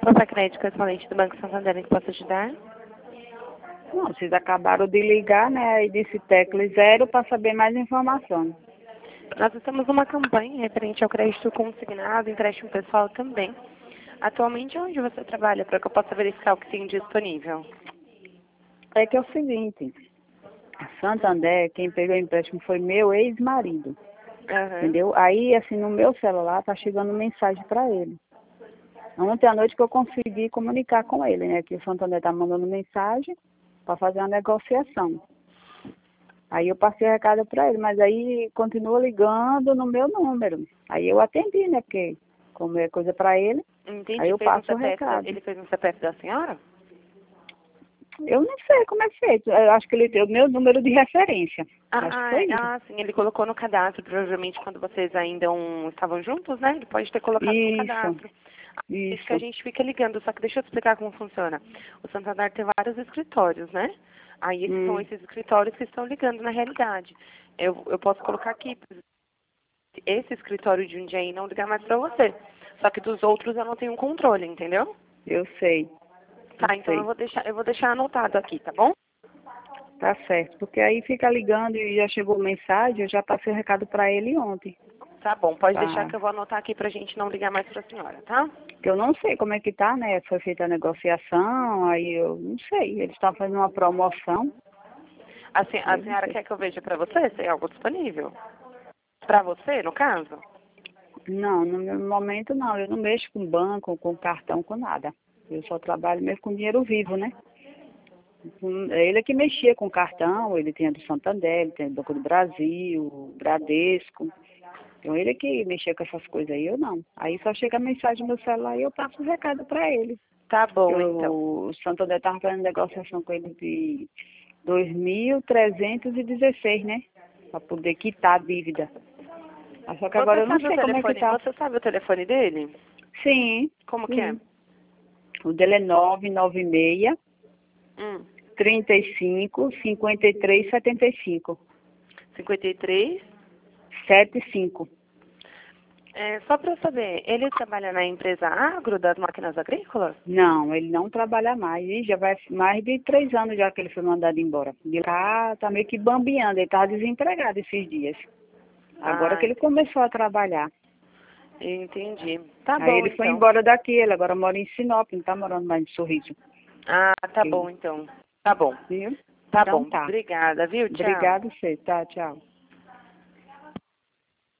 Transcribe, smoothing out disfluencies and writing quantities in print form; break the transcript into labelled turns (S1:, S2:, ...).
S1: Propé Crédito, correspondente do Banco Santander, em que posso ajudar?
S2: Não, vocês acabaram de ligar, né? Aí disse tecla 0 para saber mais informações.
S1: Nós estamos numa campanha referente ao crédito consignado, empréstimo pessoal também. Atualmente, onde você trabalha, para que eu possa verificar o que tem disponível?
S2: É que é o seguinte, Santander, quem pegou o empréstimo foi meu ex-marido, entendeu? Aí, assim, no meu celular tá chegando mensagem para ele. Ontem à noite que eu consegui comunicar com ele, né? Que o Santander tá mandando mensagem para fazer uma negociação. Aí eu passei o recado para ele, mas aí continua ligando no meu número. Aí eu atendi, né? Porque como é coisa para ele,
S1: Entendi.
S2: aí eu passo o recado.
S1: Ele fez um CPF da senhora?
S2: Eu não sei como é feito. Eu acho que ele tem o meu número de referência. Acho que foi isso.
S1: Sim, ele colocou no cadastro, provavelmente quando vocês ainda estavam juntos, né? Ele pode ter colocado no cadastro. Isso que a gente fica ligando, só que deixa eu te explicar como funciona. O Santander tem vários escritórios, né? Aí são esses escritórios que estão ligando na realidade. Eu posso colocar aqui, esse escritório de Jundiaí não ligar mais para você. Só que dos outros eu não tenho controle, entendeu?
S2: Eu sei.
S1: Tá, então eu vou deixar anotado aqui, tá bom?
S2: Tá certo. Porque aí fica ligando e já chegou mensagem, eu já passei o recado para ele ontem.
S1: Tá bom, pode deixar que eu vou anotar aqui pra gente não ligar mais pra senhora, tá?
S2: Que eu não sei como é que tá, né? Foi feita a negociação, aí eu não sei. Eles estão fazendo uma promoção.
S1: A senhora quer que eu veja pra você? Tem algo disponível? Pra você, no caso?
S2: Não, no meu momento não. Eu não mexo com banco, com cartão, com nada. Eu só trabalho mesmo com dinheiro vivo, né? Ele é que mexia com cartão, ele tinha do Santander, ele tem do Banco do Brasil, Bradesco. Então ele é que mexia com essas coisas aí, eu não. Aí só chega a mensagem no meu celular e eu passo o recado para ele.
S1: Tá bom, então.
S2: O Santander estava fazendo negociação com ele de 2.316, né? Para poder quitar a dívida. Só que agora eu não sei como é que tá.
S1: Você sabe o telefone dele?
S2: Sim.
S1: Como que é?
S2: O dele é 996 35 53 75.
S1: 53?
S2: 75.
S1: Só para eu saber, ele trabalha na empresa Agro das máquinas agrícolas?
S2: Não, ele não trabalha mais. E já vai mais de 3 anos já que ele foi mandado embora. De lá tá meio que bambeando, ele estava desempregado esses dias. Agora que ele começou a trabalhar.
S1: Entendi. Tá bom,
S2: Aí ele foi embora daqui, ele agora mora em Sinop, não tá morando mais em Sorriso.
S1: Ah, tá bom então. Tá bom.
S2: Viu?
S1: Tá
S2: Então
S1: bom.
S2: tá.
S1: Obrigada, viu? Tchau.
S2: Obrigado, você. Tá, tchau.